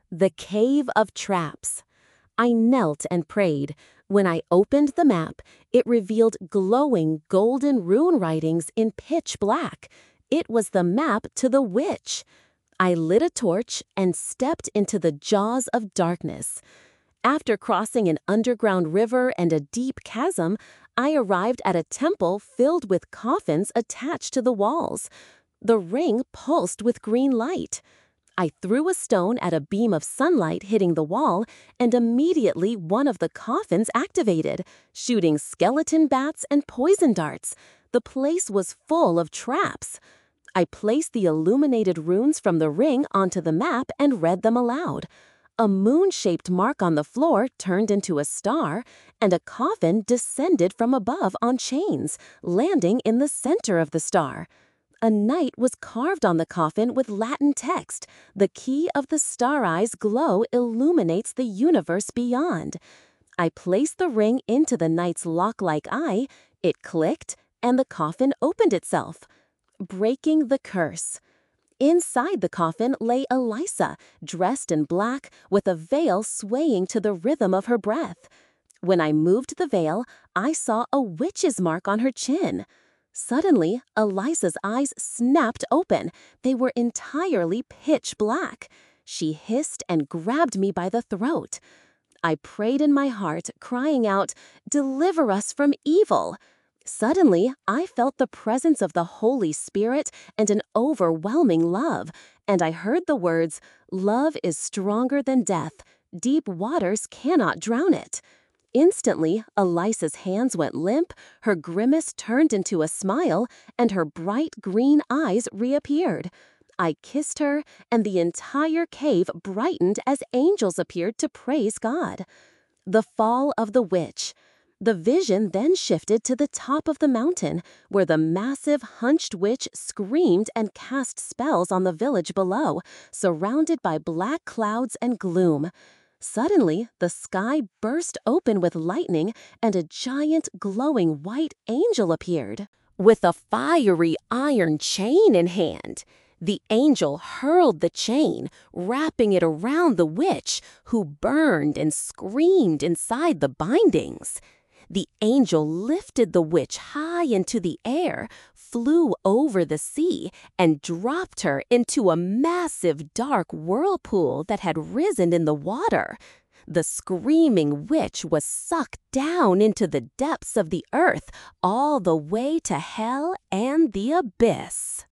The Cave of Traps. I knelt and prayed. When I opened the map, it revealed glowing golden rune writings in pitch black. It was the map to the witch. I lit a torch and stepped into the jaws of darkness. After crossing an underground river and a deep chasm, I arrived at a temple filled with coffins attached to the walls. The ring pulsed with green light. I threw a stone at a beam of sunlight hitting the wall, and immediately one of the coffins activated, shooting skeleton bats and poison darts. The place was full of traps. I placed the illuminated runes from the ring onto the map and read them aloud. A moon-shaped mark on the floor turned into a star, and a coffin descended from above on chains, landing in the center of the star. A knight was carved on the coffin with Latin text. The key of the star eye's glow illuminates the universe beyond. I placed the ring into the knight's lock-like eye. It clicked, and the coffin opened itself, breaking the curse. Inside the coffin lay Elisa, dressed in black, with a veil swaying to the rhythm of her breath. When I moved the veil, I saw a witch's mark on her chin. Suddenly, Elisa's eyes snapped open. They were entirely pitch black. She hissed and grabbed me by the throat. I prayed in my heart, crying out, "Deliver us from evil!" Suddenly, I felt the presence of the Holy Spirit and an overwhelming love, and I heard the words, "Love is stronger than death. Deep waters cannot drown it." Instantly, Elisa's hands went limp, her grimace turned into a smile, and her bright green eyes reappeared. I kissed her, and the entire cave brightened as angels appeared to praise God. The fall of the witch. The vision then shifted to the top of the mountain, where the massive, hunched witch screamed and cast spells on the village below, surrounded by black clouds and gloom. Suddenly, the sky burst open with lightning, and a giant, glowing white angel appeared, with a fiery iron chain in hand. The angel hurled the chain, wrapping it around the witch, who burned and screamed inside the bindings. The angel lifted the witch high into the air, flew over the sea, and dropped her into a massive dark whirlpool that had risen in the water. The screaming witch was sucked down into the depths of the earth, all the way to hell and the abyss.